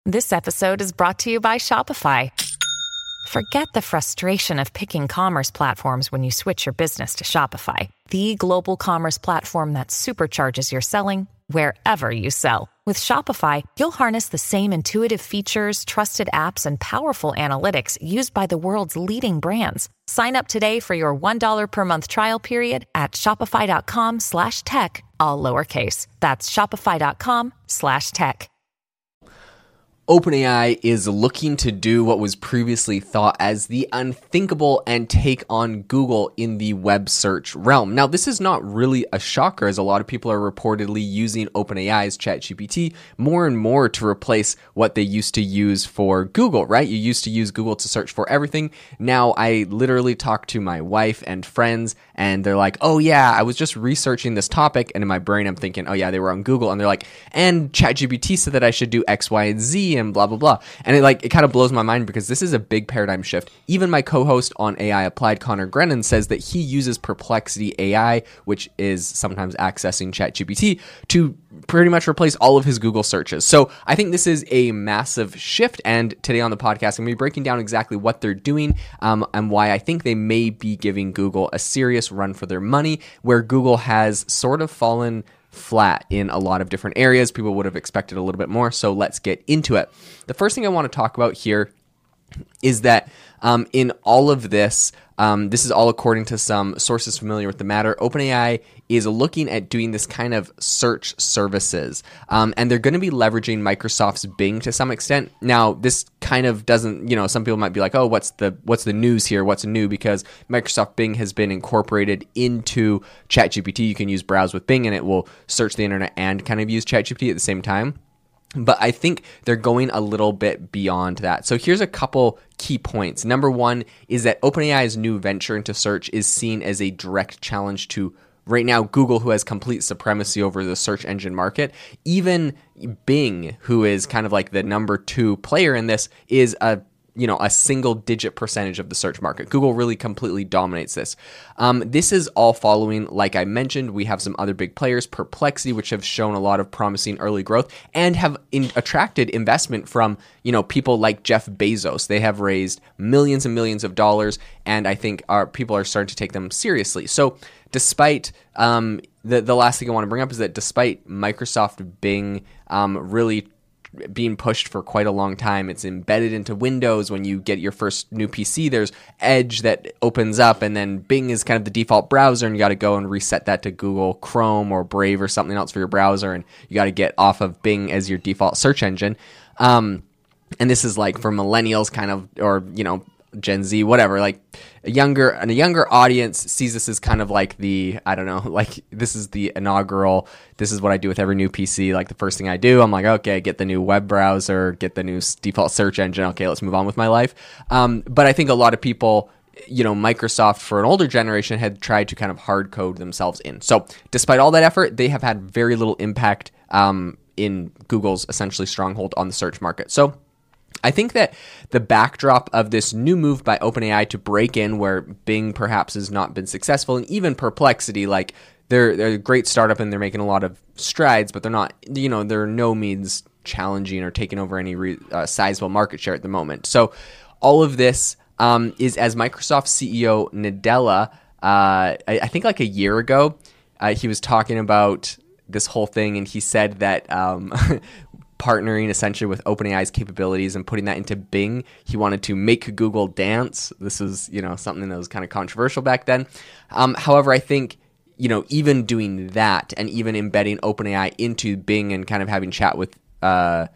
This episode is brought to you by Shopify. Forget the frustration of picking commerce platforms when you switch your business to Shopify, the global commerce platform that supercharges your selling wherever you sell. With Shopify, you'll harness the same intuitive features, trusted apps, and powerful analytics used by the world's leading brands. Sign up today for your $1 per month trial period at shopify.com/tech, all lowercase. That's shopify.com/tech. OpenAI is looking to do what was previously thought as the unthinkable and take on Google in the web search realm. Now, this is not really a shocker, as a lot of people are reportedly using OpenAI's ChatGPT more and more to replace what they used to use for Google, right? You used to use Google to search for everything. Now, I literally talk to my wife and friends, and they're like, oh yeah, I was just researching this topic, and in my brain I'm thinking, oh yeah, they were on Google, and they're like, and ChatGPT said that I should do X, Y, and Z, and blah, blah, blah. And it kind of blows my mind because this is a big paradigm shift. Even my co-host on AI Applied, Connor Grennan, says that he uses Perplexity AI, which is sometimes accessing ChatGPT, to pretty much replace all of his Google searches. So I think this is a massive shift. And today on the podcast, I'm going to be breaking down exactly what they're doing and why I think they may be giving Google a serious run for their money, where Google has sort of fallen flat in a lot of different areas. People would have expected a little bit more, so let's get into it. The first thing I want to talk about here is that in all of this, this is all according to some sources familiar with the matter, OpenAI is looking at doing this kind of search services, and they're going to be leveraging Microsoft's Bing to some extent. Now, this kind of doesn't, some people might be like, oh, what's the news here? What's new? Because Microsoft Bing has been incorporated into ChatGPT. You can use Browse with Bing, and it will search the internet and kind of use ChatGPT at the same time. But I think they're going a little bit beyond that. So here's a couple key points. Number one is that OpenAI's new venture into search is seen as a direct challenge to, right now, Google, who has complete supremacy over the search engine market. Even Bing, who is kind of like the number 2 player in this, is a single-digit percentage of the search market. Google really completely dominates this. This is all following, like I mentioned, we have some other big players, Perplexity, which have shown a lot of promising early growth and have attracted investment from, people like Jeff Bezos. They have raised millions and millions of dollars, and I think people are starting to take them seriously. So despite the last thing I want to bring up is that despite Microsoft Bing really being pushed for quite a long time, it's embedded into Windows. When you get your first new PC, there's Edge that opens up, and then Bing is kind of the default browser, and you got to go and reset that to Google Chrome or Brave or something else for your browser, and you got to get off of Bing as your default search engine. And this is like for millennials kind of, or Gen Z, whatever, like a younger audience sees this as kind of like this is the inaugural, this is what I do with every new PC. Like the first thing I do, I'm like, okay, get the new web browser, get the new default search engine. Okay, let's move on with my life. But I think a lot of people, Microsoft for an older generation had tried to kind of hard code themselves in. So despite all that effort, they have had very little impact in Google's essentially stronghold on the search market. So I think that the backdrop of this new move by OpenAI to break in where Bing perhaps has not been successful, and even Perplexity, like they're a great startup and they're making a lot of strides, but they're not, they're no means challenging or taking over any sizable market share at the moment. So all of this is as Microsoft CEO Nadella, I think like a year ago, he was talking about this whole thing, and he said that partnering essentially with OpenAI's capabilities and putting that into Bing, he wanted to make Google dance. This was, something that was kind of controversial back then. However, I think, even doing that and even embedding OpenAI into Bing and kind of having chat with AI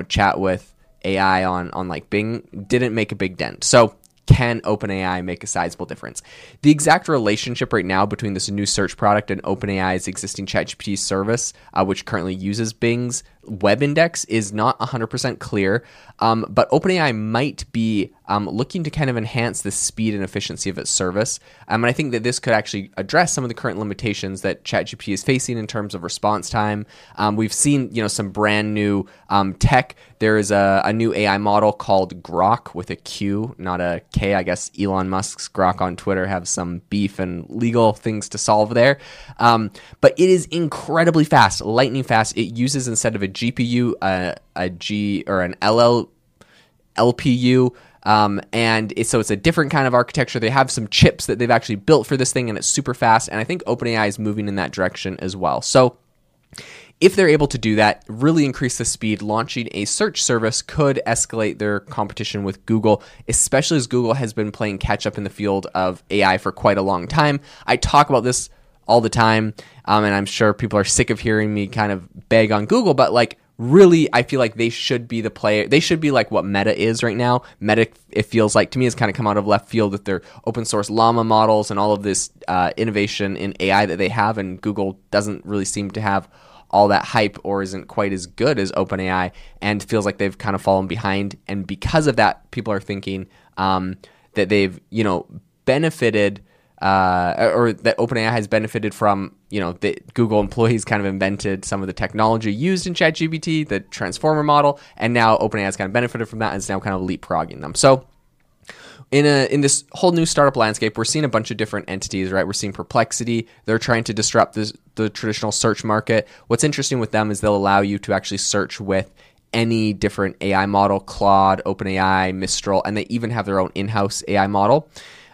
on like Bing didn't make a big dent. So can OpenAI make a sizable difference? The exact relationship right now between this new search product and OpenAI's existing ChatGPT service, which currently uses Bing's web index, is not 100% clear, but OpenAI might be looking to kind of enhance the speed and efficiency of its service. And I think that this could actually address some of the current limitations that ChatGPT is facing in terms of response time. We've seen, some brand new tech. There is a new AI model called Grok with a Q, not a K. I guess Elon Musk's Grok on Twitter have some beef and legal things to solve there. But it is incredibly fast, lightning fast. It uses, instead of a GPU, a G or an LPU. So it's a different kind of architecture. They have some chips that they've actually built for this thing, and it's super fast. And I think OpenAI is moving in that direction as well. So if they're able to do that, really increase the speed, launching a search service could escalate their competition with Google, especially as Google has been playing catch up in the field of AI for quite a long time. I talk about this all the time, and I'm sure people are sick of hearing me kind of beg on Google, but like really, I feel like they should be the player. They should be like what Meta is right now. Meta, it feels like to me, has kind of come out of left field with their open source Llama models and all of this innovation in AI that they have, and Google doesn't really seem to have all that hype or isn't quite as good as OpenAI, and feels like they've kind of fallen behind. And because of that, people are thinking that they've, benefited or that OpenAI has benefited from, the Google employees kind of invented some of the technology used in ChatGPT, the transformer model, and now OpenAI has kind of benefited from that and is now kind of leapfrogging them. So in this whole new startup landscape, we're seeing a bunch of different entities, right? We're seeing Perplexity. They're trying to disrupt the traditional search market. What's interesting with them is they'll allow you to actually search with any different AI model, Claude, OpenAI, Mistral, and they even have their own in-house AI model.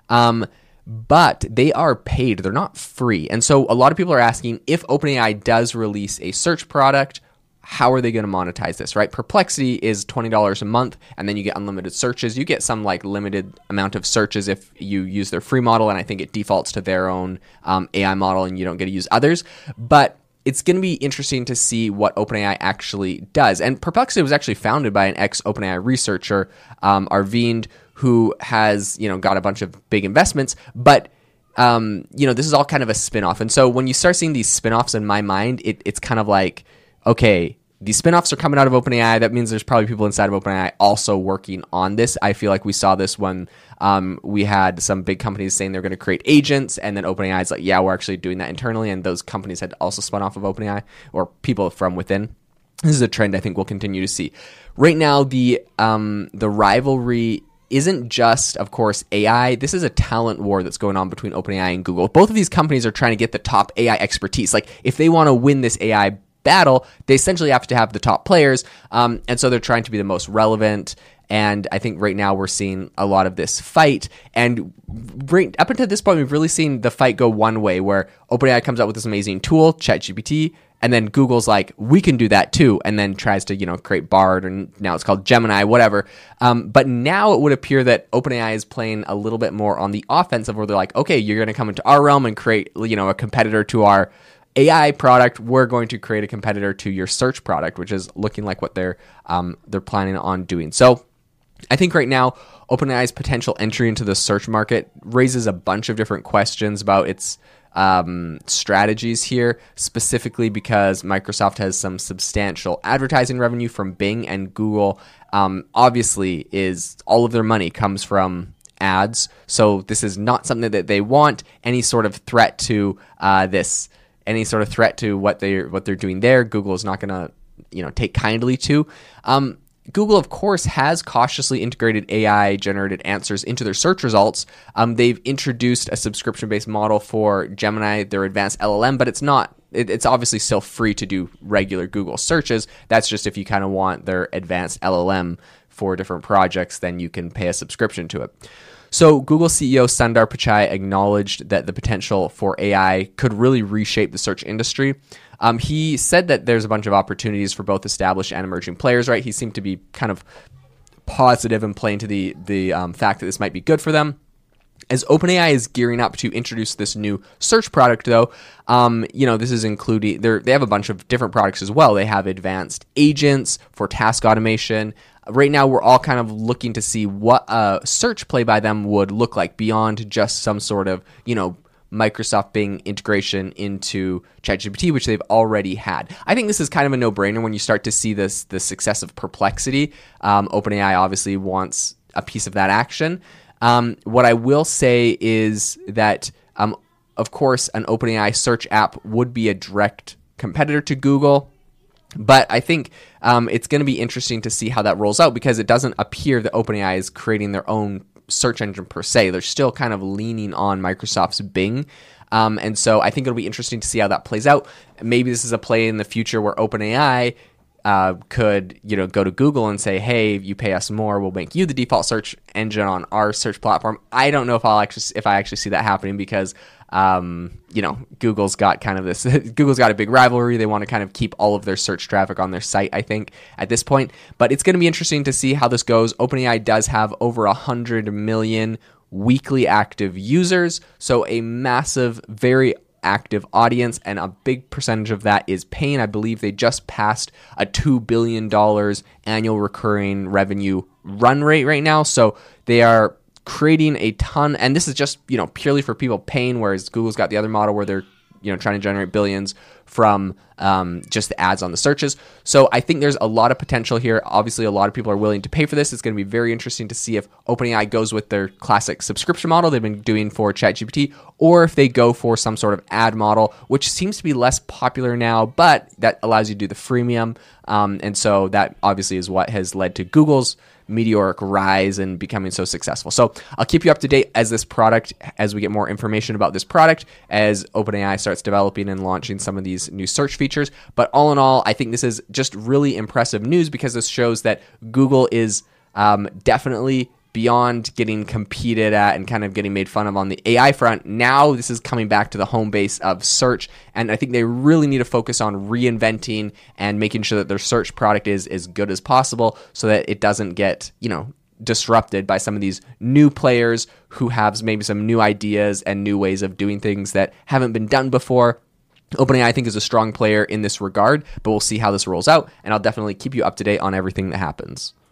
But they are paid. They're not free. And so a lot of people are asking, if OpenAI does release a search product, how are they going to monetize this, right? Perplexity is $20 a month, and then you get unlimited searches. You get some like limited amount of searches if you use their free model, and I think it defaults to their own AI model, and you don't get to use others. But it's going to be interesting to see what OpenAI actually does. And Perplexity was actually founded by an ex-OpenAI researcher, Arvind, who has, got a bunch of big investments, but this is all kind of a spin-off. And so when you start seeing these spin-offs in my mind, it's kind of like, okay, these spin-offs are coming out of OpenAI. That means there's probably people inside of OpenAI also working on this. I feel like we saw this when we had some big companies saying they're going to create agents, and then OpenAI is like, yeah, we're actually doing that internally, and those companies had also spun off of OpenAI, or people from within. This is a trend I think we'll continue to see. Right now, the rivalry isn't just, of course, AI. This is a talent war that's going on between OpenAI and Google. Both of these companies are trying to get the top AI expertise. Like, if they want to win this AI battle, they essentially have to have the top players, and so they're trying to be the most relevant. And I think right now we're seeing a lot of this fight. And right up until this point, we've really seen the fight go one way, where OpenAI comes out with this amazing tool, ChatGPT, and then Google's like, we can do that too, and then tries to, create Bard, and now it's called Gemini, whatever. But now it would appear that OpenAI is playing a little bit more on the offensive, where they're like, okay, you're going to come into our realm and create, a competitor to our AI product. We're going to create a competitor to your search product, which is looking like what they're planning on doing. So I think right now, OpenAI's potential entry into the search market raises a bunch of different questions about its strategies here, specifically because Microsoft has some substantial advertising revenue from Bing, and Google obviously is all of their money comes from ads. So this is not something that they want. Any sort of threat to any sort of threat to what they're doing there, Google is not going to take kindly to. Google, of course, has cautiously integrated AI-generated answers into their search results. They've introduced a subscription-based model for Gemini, their advanced LLM, but it's obviously still free to do regular Google searches. That's just if you kind of want their advanced LLM for different projects, then you can pay a subscription to it. So Google CEO Sundar Pichai acknowledged that the potential for AI could really reshape the search industry. He said that there's a bunch of opportunities for both established and emerging players, right? He seemed to be kind of positive and playing to the fact that this might be good for them. As OpenAI is gearing up to introduce this new search product, though, this is including, they have a bunch of different products as well. They have advanced agents for task automation. Right now, we're all kind of looking to see what a search play by them would look like beyond just some sort of, Microsoft Bing integration into ChatGPT, which they've already had. I think this is kind of a no-brainer when you start to see the success of Perplexity. OpenAI obviously wants a piece of that action. What I will say is that, of course, an OpenAI search app would be a direct competitor to Google. But I think it's going to be interesting to see how that rolls out, because it doesn't appear that OpenAI is creating their own search engine per se. They're still kind of leaning on Microsoft's Bing. And so I think it'll be interesting to see how that plays out. Maybe this is a play in the future where OpenAI could, go to Google and say, hey, you pay us more, we'll make you the default search engine on our search platform. I don't know if I actually see that happening because, Google's got kind of this, Google's got a big rivalry. They want to kind of keep all of their search traffic on their site, I think, at this point. But it's going to be interesting to see how this goes. OpenAI does have over 100 million weekly active users, so a massive, very active audience, and a big percentage of that is paying. I believe they just passed a $2 billion annual recurring revenue run rate right now. So they are creating a ton, and this is just, purely for people paying, whereas Google's got the other model where they're, trying to generate billions from just the ads on the searches. So I think there's a lot of potential here. Obviously, a lot of people are willing to pay for this. It's going to be very interesting to see if OpenAI goes with their classic subscription model they've been doing for ChatGPT, or if they go for some sort of ad model, which seems to be less popular now, but that allows you to do the freemium. And so that obviously is what has led to Google's meteoric rise and becoming so successful. So I'll keep you up to date as we get more information about this product, as OpenAI starts developing and launching some of these new search features. But all in all, I think this is just really impressive news, because this shows that Google is definitely beyond getting competed at and kind of getting made fun of on the AI front. Now this is coming back to the home base of search, and I think they really need to focus on reinventing and making sure that their search product is as good as possible, so that it doesn't get, disrupted by some of these new players who have maybe some new ideas and new ways of doing things that haven't been done before. OpenAI, I think, is a strong player in this regard, but we'll see how this rolls out, and I'll definitely keep you up to date on everything that happens.